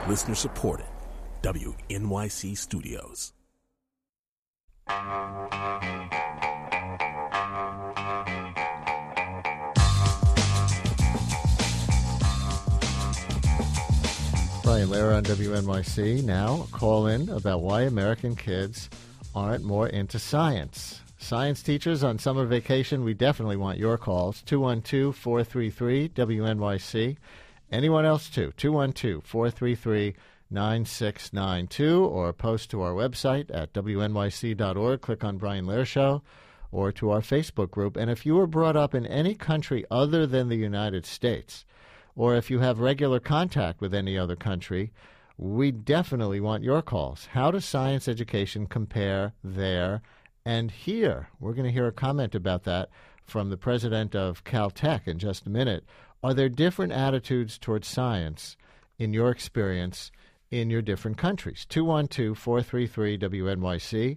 Listener supported. WNYC Studios. Brian Lehrer on WNYC. Now, call in about why American kids aren't more into science. Science teachers on summer vacation, we definitely want your calls. 212-433-WNYC. Anyone else, too. 212-433-9692, or post to our website at WNYC.org. Click on Brian Lehrer Show, or to our Facebook group. And if you were brought up in any country other than the United States, or if you have regular contact with any other country, we definitely want your calls. How does science education compare there and here? We're going to hear a comment about that from the president of Caltech in just a minute. Are there different attitudes towards science in your experience in your different countries? 212-433-WNYC,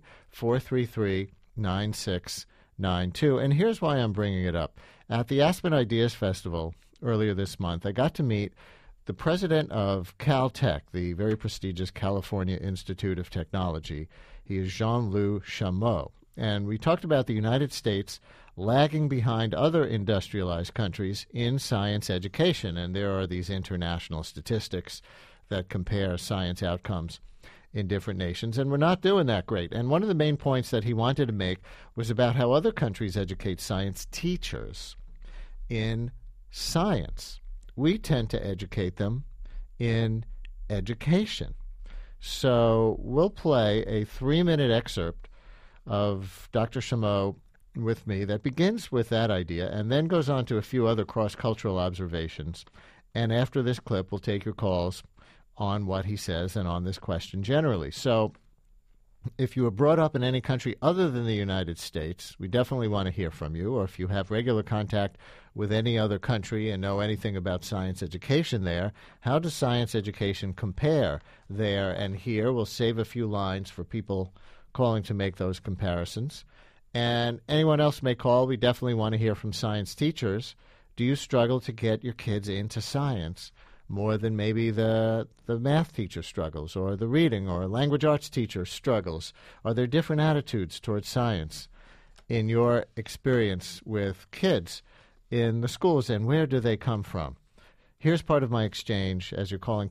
433-9692. And here's why I'm bringing it up. At the Aspen Ideas Festival earlier this month, I got to meet the president of Caltech, the very prestigious California Institute of Technology. He is Jean-Loup Chameau. And we talked about the United States lagging behind other industrialized countries in science education. And there are these international statistics that compare science outcomes in different nations, and we're not doing that great. And one of the main points that he wanted to make was about how other countries educate science teachers in science. We tend to educate them in education. So we'll play a 3-minute excerpt of Dr. Chameau with me that begins with that idea and then goes on to a few other cross-cultural observations. And after this clip, we'll take your calls on what he says and on this question generally. So if you were brought up in any country other than the United States, we definitely want to hear from you. Or if you have regular contact with any other country and know anything about science education there, how does science education compare there and here? We'll save a few lines for people calling to make those comparisons. And anyone else may call. We definitely want to hear from science teachers. Do you struggle to get your kids into science more than maybe the math teacher struggles, or the reading or language arts teacher struggles? Are there different attitudes towards science in your experience with kids in the schools, and where do they come from? Here's part of my exchange as you're calling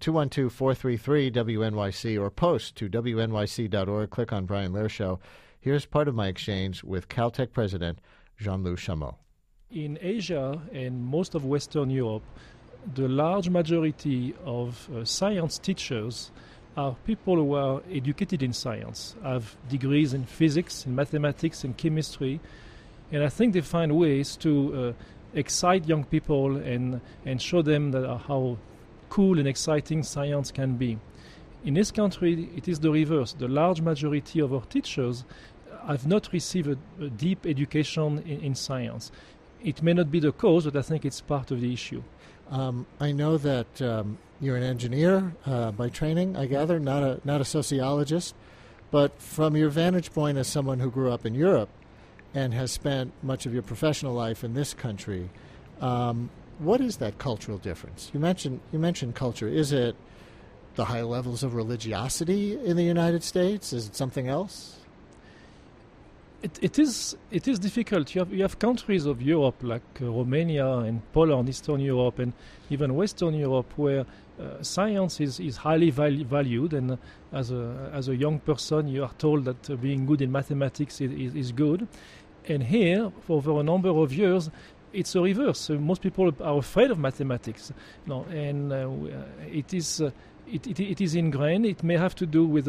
212-433-WNYC, or post to WNYC.org. Click on Brian Lehrer Show. Here's part of my exchange with Caltech President Jean-Loup Chameau. In Asia and most of Western Europe, the large majority of science teachers are people who are educated in science, have degrees in physics, in mathematics, and chemistry, and I think they find ways to excite young people and show them that how cool and exciting science can be. In this country, it is the reverse. The large majority of our teachers have not received a deep education in science. It may not be the cause, but I think it's part of the issue. I know that you're an engineer by training, I gather, not a sociologist. But from your vantage point as someone who grew up in Europe and has spent much of your professional life in this country, what is that cultural difference? You mentioned culture. Is it the high levels of religiosity in the United States? Is it something else? It is difficult. You have countries of Europe like Romania and Poland, Eastern Europe, and even Western Europe, where science is highly valued, and as a young person, you are told that being good in mathematics is good. And here, for over a number of years, it's a reverse. Most people are afraid of mathematics, and it is ingrained. It may have to do with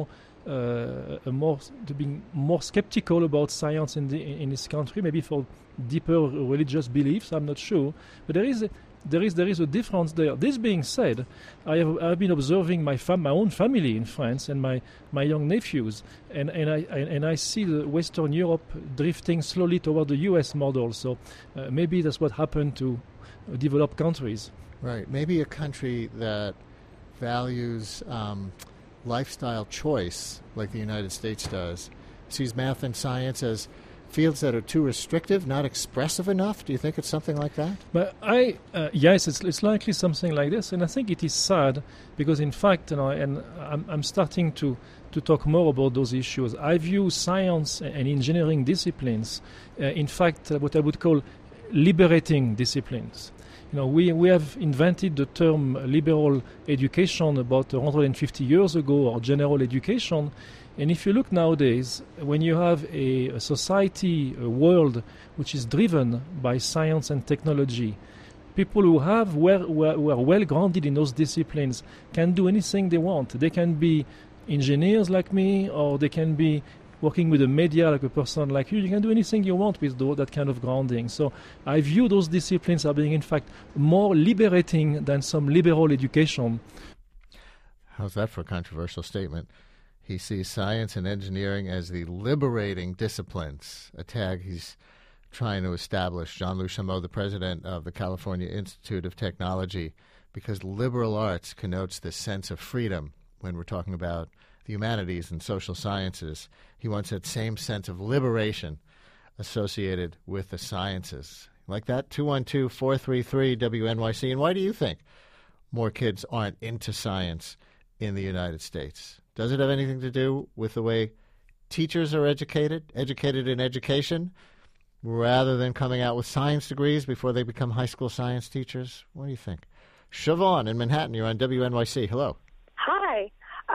being more skeptical about science in this country, maybe for deeper religious beliefs. I'm not sure, but there is a difference there. This being said, I've been observing my own family in France and my young nephews, and I see the Western Europe drifting slowly toward the U.S. model. So maybe that's what happened to developed countries. Right. Maybe a country that values lifestyle choice like the United States does, sees math and science as fields that are too restrictive, not expressive enough? Do you think it's something like that? But yes, it's likely something like this, and I think it is sad because, in fact, and I'm starting to talk more about those issues. I view science and engineering disciplines, in fact, what I would call liberating disciplines. We have invented the term liberal education about 150 years ago, or general education. And if you look nowadays, when you have a society, a world which is driven by science and technology, people who are well grounded in those disciplines can do anything they want. They can be engineers like me, or they can be working with the media like a person like you. You can do anything you want with that kind of grounding. So I view those disciplines as being, in fact, more liberating than some liberal education. How's that for a controversial statement? He sees science and engineering as the liberating disciplines, a tag he's trying to establish. Jean-Luc Chameau, the president of the California Institute of Technology, because liberal arts connotes this sense of freedom when we're talking about the humanities and social sciences. He wants that same sense of liberation associated with the sciences. Like that, 212-433-WNYC. And why do you think more kids aren't into science in the United States? Does it have anything to do with the way teachers are educated in education, rather than coming out with science degrees before they become high school science teachers? What do you think? Siobhan in Manhattan, you're on WNYC. Hello. Hi.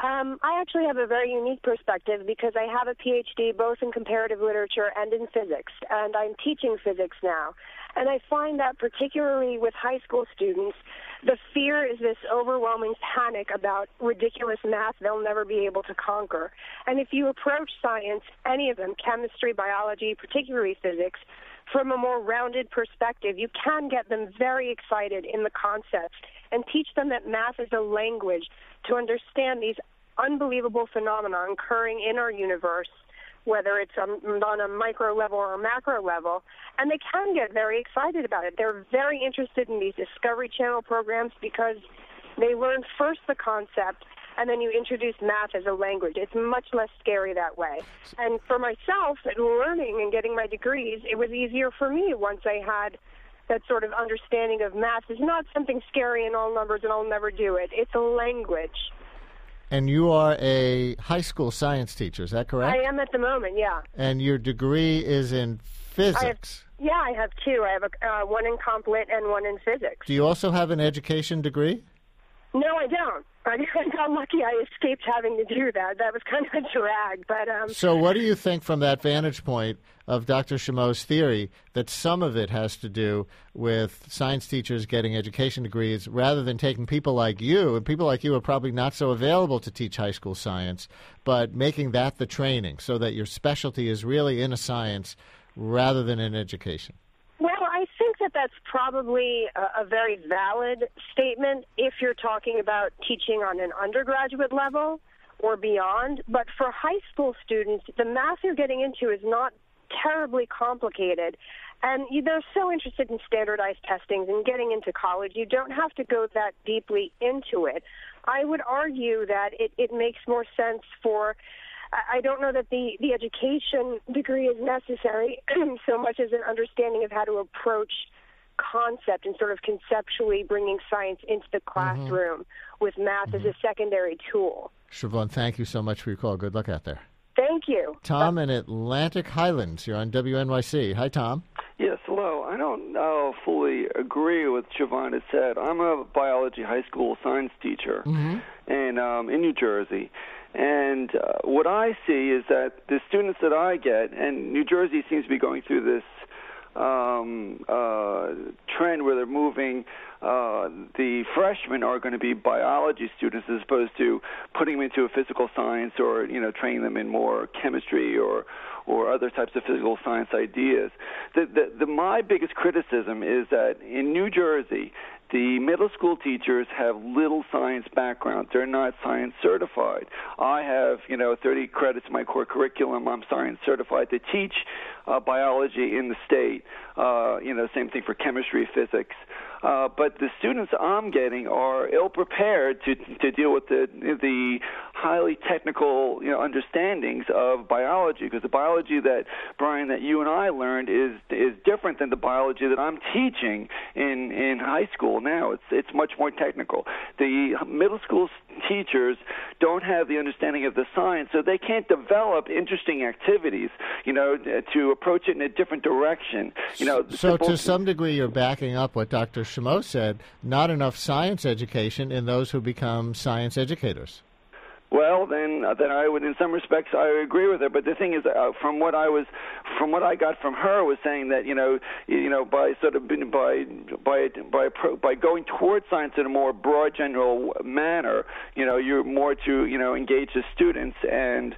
I actually have a very unique perspective because I have a PhD both in comparative literature and in physics, and I'm teaching physics now. And I find that particularly with high school students, the fear is this overwhelming panic about ridiculous math they'll never be able to conquer. And if you approach science, any of them, chemistry, biology, particularly physics, from a more rounded perspective, you can get them very excited in the concepts and teach them that math is a language to understand these unbelievable phenomena occurring in our universe, whether it's on a micro level or a macro level, and they can get very excited about it. They're very interested in these Discovery Channel programs because they learn first the concept, and then you introduce math as a language. It's much less scary that way. And for myself, learning and getting my degrees, it was easier for me once I had that sort of understanding of math. It's not something scary in all numbers and I'll never do it. It's a language. And you are a high school science teacher, is that correct? I am at the moment, yeah. And your degree is in physics? I have two. I have one in Comp Lit and one in physics. Do you also have an education degree? No, I don't. I got lucky I escaped having to do that. That was kind of a drag. But So what do you think from that vantage point of Dr. Chameau's theory that some of it has to do with science teachers getting education degrees rather than taking people like you, and people like you are probably not so available to teach high school science, but making that the training so that your specialty is really in a science rather than in education? Well, I think that that's probably a very valid statement if you're talking about teaching on an undergraduate level or beyond. But for high school students, the math you're getting into is not terribly complicated. And they're so interested in standardized testings and getting into college, you don't have to go that deeply into it. I would argue that it makes more sense for... I don't know that the education degree is necessary so much as an understanding of how to approach concept and sort of conceptually bringing science into the classroom with math as a secondary tool. Siobhan, thank you so much for your call. Good luck out there. Thank you. Tom in Atlantic Highlands. You're on WNYC. Hi, Tom. Yes, hello. I don't fully agree with Siobhan has said. I'm a biology high school science teacher in New Jersey. And what I see is that the students that I get, and New Jersey seems to be going through this trend where they're moving, the freshmen are going to be biology students as opposed to putting them into a physical science or, training them in more chemistry or other types of physical science ideas. My biggest criticism is that in New Jersey, the middle school teachers have little science background. They're not science certified. I have, 30 credits in my core curriculum. I'm science certified to teach biology in the state. Same thing for chemistry, physics. But the students I'm getting are ill-prepared to deal with the highly technical, understandings of biology, because the biology that, Brian, that you and I learned is different than the biology that I'm teaching in high school now. It's much more technical. The middle school teachers don't have the understanding of the science, so they can't develop interesting activities, to approach it in a different direction. So to some degree, you're backing up what Dr. Chameau said, not enough science education in those who become science educators. Well, then I would, in some respects, I agree with her. But the thing is, from what I got from her was saying that by sort of by going towards science in a more broad, general manner, you're more to engage the students. And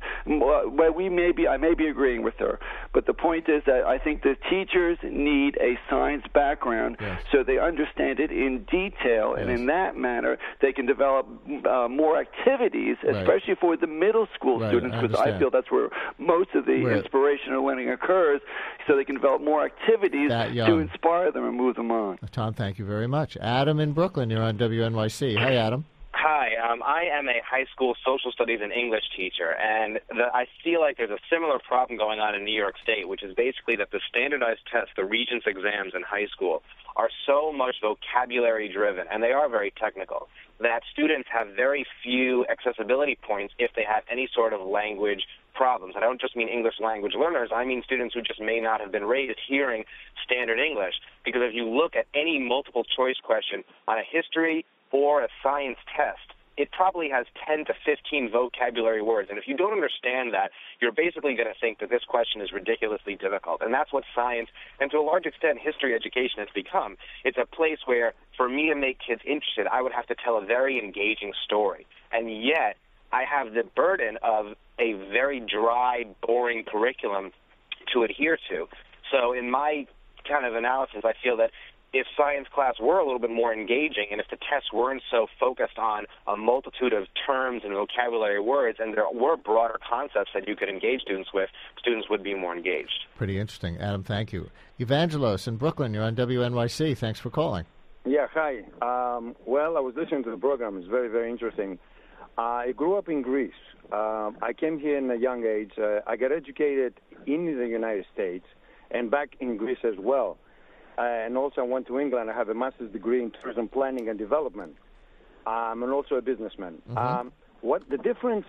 I may be agreeing with her, but the point is that I think the teachers need a science background, yes, so they understand it in detail, yes, and in that manner they can develop more activities. Right. Especially for the middle school students, because I feel that's where most of the inspirational learning occurs, so they can develop more activities to inspire them and move them on. Tom, thank you very much. Adam in Brooklyn, you're on WNYC. Hi, Adam. Hi, I am a high school social studies and English teacher, and I feel like there's a similar problem going on in New York State, which is basically that the standardized tests, the Regents exams in high school, are so much vocabulary-driven, and they are very technical, that students have very few accessibility points if they have any sort of language problems. I don't just mean English language learners. I mean students who just may not have been raised hearing standard English, because if you look at any multiple-choice question on a history or a science test, it probably has 10 to 15 vocabulary words. And if you don't understand that, you're basically going to think that this question is ridiculously difficult. And that's what science, and to a large extent history education, has become. It's a place where, for me to make kids interested, I would have to tell a very engaging story. And yet, I have the burden of a very dry, boring curriculum to adhere to. So in my kind of analysis, I feel that if science class were a little bit more engaging, and if the tests weren't so focused on a multitude of terms and vocabulary words, and there were broader concepts that you could engage students with, students would be more engaged. Pretty interesting. Adam, thank you. Evangelos in Brooklyn, you're on WNYC. Thanks for calling. Yeah, hi. Well, I was listening to the program. It's very, very interesting. I grew up in Greece. I came here in a young age. I got educated in the United States and back in Greece as well. And also I went to England. I have a master's degree in tourism planning and development. And also a businessman. Mm-hmm. What the difference,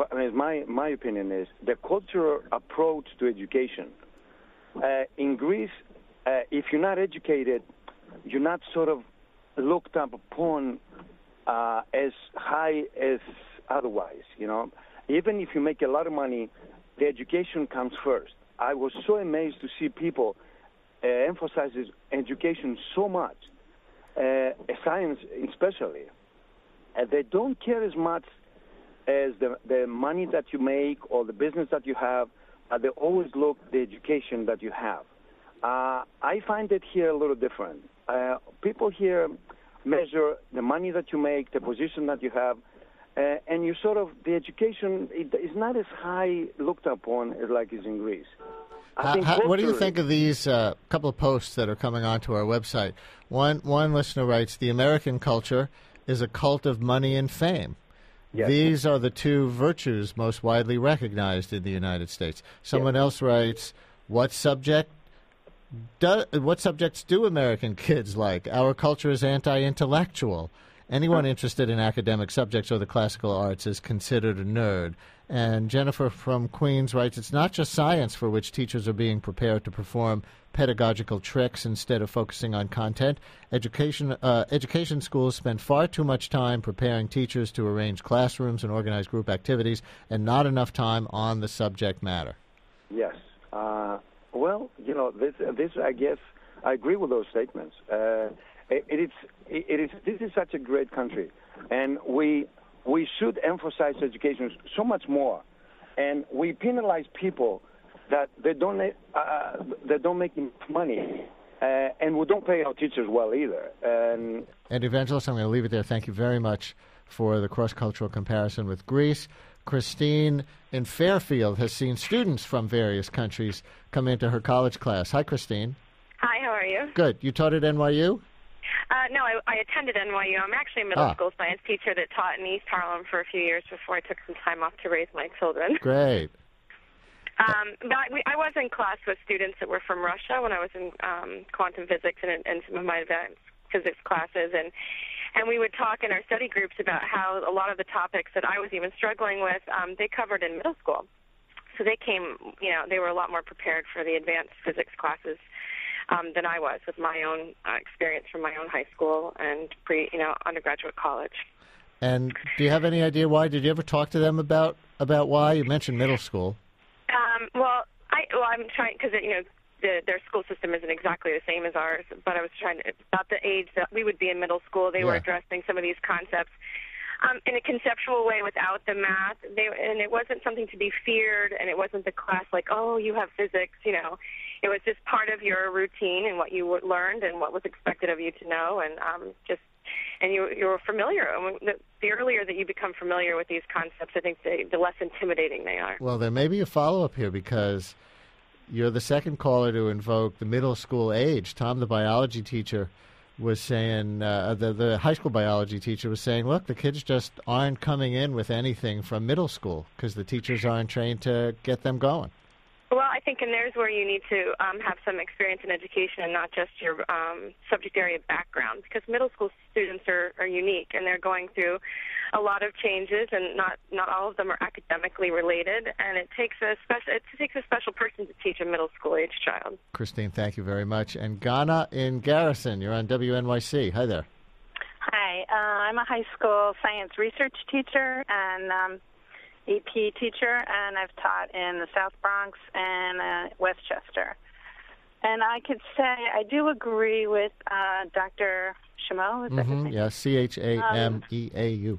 my opinion is, the cultural approach to education. In Greece, if you're not educated, you're not sort of looked up upon as high as otherwise, Even if you make a lot of money, the education comes first. I was so amazed to see people emphasizes education so much, science especially. They don't care as much as the money that you make or the business that you have. They always look the education that you have. I find it here a little different. People here measure the money that you make, the position that you have, and you sort of, the education is not as high looked upon as like is in Greece. What do you think of these couple of posts that are coming onto our website? One listener writes, "The American culture is a cult of money and fame. Yes. These are the two virtues most widely recognized in the United States." Someone else writes, What subjects do American kids like? Our culture is anti-intellectual. Anyone interested in academic subjects or the classical arts is considered a nerd. And Jennifer from Queens writes, "It's not just science for which teachers are being prepared to perform pedagogical tricks instead of focusing on content. Education schools spend far too much time preparing teachers to arrange classrooms and organize group activities, and not enough time on the subject matter." Yes. Well, this I guess I agree with those statements. This is such a great country, and we should emphasize education so much more, and we penalize people that they don't make enough money, and we don't pay our teachers well either. And Evangelos, I'm going to leave it there. Thank you very much for the cross-cultural comparison with Greece. Christine in Fairfield has seen students from various countries come into her college class. Hi, Christine. Hi, how are you? Good. You taught at NYU? No, I attended NYU. I'm actually a middle school science teacher that taught in East Harlem for a few years before I took some time off to raise my children. Great. But I was in class with students that were from Russia when I was in quantum physics and some of my advanced physics classes, and we would talk in our study groups about how a lot of the topics that I was even struggling with, they covered in middle school. So they came, they were a lot more prepared for the advanced physics classes than I was with my own experience from my own high school and undergraduate college. And do you have any idea why? Did you ever talk to them about why? You mentioned middle school. I'm trying, because their school system isn't exactly the same as ours, but I was trying to, about the age that we would be in middle school, they were addressing some of these concepts in a conceptual way without the math. And it wasn't something to be feared, and it wasn't the class like, oh, you have physics, It was just part of your routine and what you learned and what was expected of you to know, and you were familiar. The earlier that you become familiar with these concepts, I think the less intimidating they are. Well, there may be a follow-up here because you're the second caller to invoke the middle school age. Tom, the biology teacher, was saying, the high school biology teacher was saying, look, the kids just aren't coming in with anything from middle school because the teachers aren't trained to get them going. Well, I think there's where you need to have some experience in education and not just your subject area background, because middle school students are unique and they're going through a lot of changes, and not all of them are academically related, and it takes a special person to teach a middle school age child. Christine, thank you very much. And Ghana in Garrison, you're on WNYC. Hi there. Hi, I'm a high school science research teacher and EP teacher, and I've taught in the South Bronx and Westchester. And I could say I do agree with Dr. Chameau. Is that his name? Yeah, Chameau.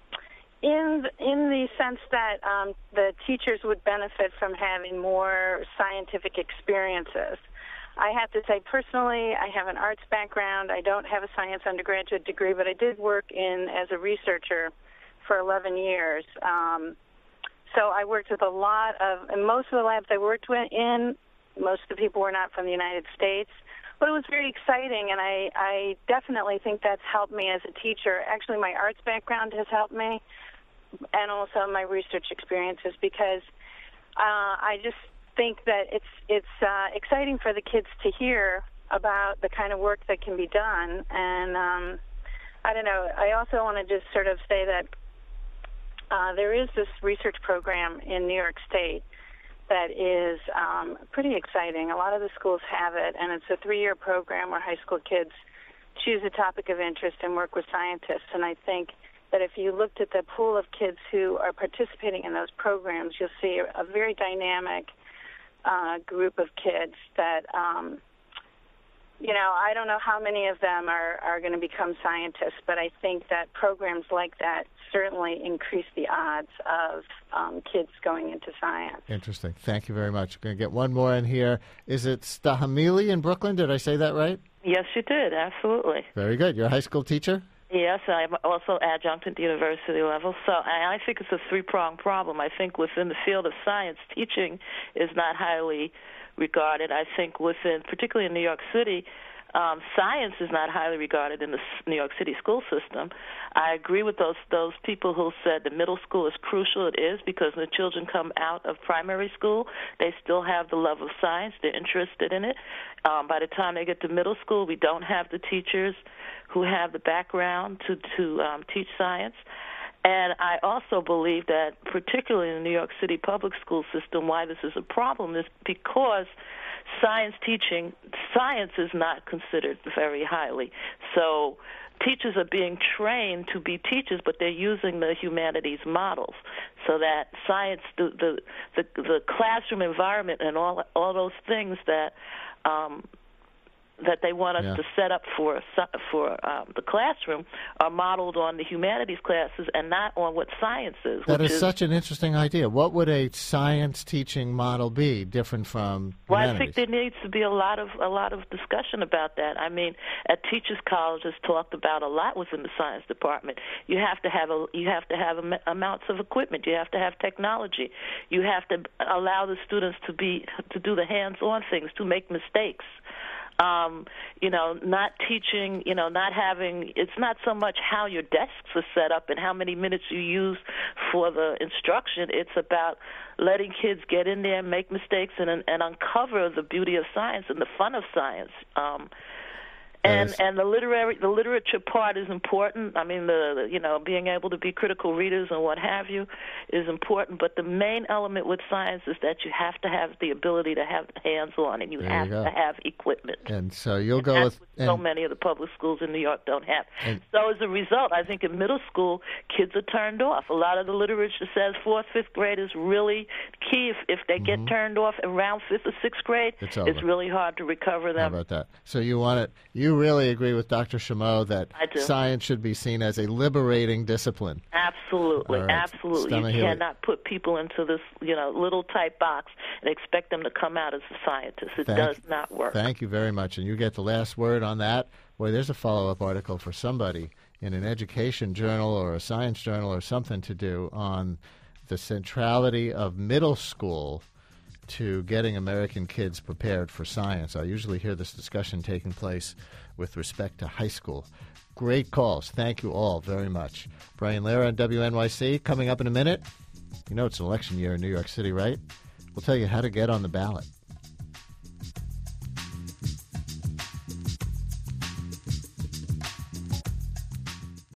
In the sense that the teachers would benefit from having more scientific experiences. I have to say, personally, I have an arts background. I don't have a science undergraduate degree, but I did work as a researcher for 11 years. So I worked with and most of the labs I worked in, most of the people were not from the United States. But it was very exciting, and I definitely think that's helped me as a teacher. Actually, my arts background has helped me, and also my research experiences, because I just think that it's exciting for the kids to hear about the kind of work that can be done. And I don't know, I also want to just sort of say that there is this research program in New York State that is pretty exciting. A lot of the schools have it, and it's a 3-year program where high school kids choose a topic of interest and work with scientists. And I think that if you looked at the pool of kids who are participating in those programs, you'll see a very dynamic group of kids that, I don't know how many of them are going to become scientists, but I think that programs like that certainly increase the odds of kids going into science. Interesting. Thank you very much. We're going to get one more in here. Is it Stahamili in Brooklyn? Did I say that right? Yes, you did. Absolutely. Very good. You're a high school teacher? Yes, I'm also adjunct at the university level. So I think it's a three-pronged problem. I think within the field of science, teaching is not highly regarded. I think particularly in New York City, science is not highly regarded in the New York City school system. I agree with those people who said the middle school is crucial. It is, because when the children come out of primary school, they still have the love of science. They're interested in it. By the time they get to middle school, we don't have the teachers who have the background to teach science. And I also believe that, particularly in the New York City public school system, why this is a problem is because science is not considered very highly. So teachers are being trained to be teachers, but they're using the humanities models, so that science, the classroom environment and all those things that they want us to set up for the classroom are modeled on the humanities classes and not on what science is. That is such an interesting idea. What would a science teaching model be different from humanities? Well, I think there needs to be a lot of discussion about that. I mean, at Teachers College is talked about a lot within the science department. You have to have amounts of equipment. You have to have technology. You have to allow the students to do the hands-on things, to make mistakes. Not teaching, not having, it's not so much how your desks are set up and how many minutes you use for the instruction. It's about letting kids get in there, make mistakes, and uncover the beauty of science and the fun of science. And the literature part is important. I mean, being able to be critical readers and what have you is important. But the main element with science is that you have to have the ability to have hands-on, and you have to have equipment. And so you'll go that's with what so many of the public schools in New York don't have. So as a result, I think in middle school, kids are turned off. A lot of the literature says 4th, 5th grade is really key. If they get turned off around 5th or 6th grade, it's really hard to recover them. How about that? So you really agree with Dr. Chameau that science should be seen as a liberating discipline. Absolutely, right. absolutely. You cannot put people into this, little type box and expect them to come out as a scientist. It does not work. Thank you very much. And you get the last word on that. Boy, there's a follow-up article for somebody in an education journal or a science journal or something to do on the centrality of middle school to getting American kids prepared for science. I usually hear this discussion taking place with respect to high school. Great calls. Thank you all very much. Brian Lehrer on WNYC. Coming up in a minute, it's an election year in New York City, right? We'll tell you how to get on the ballot.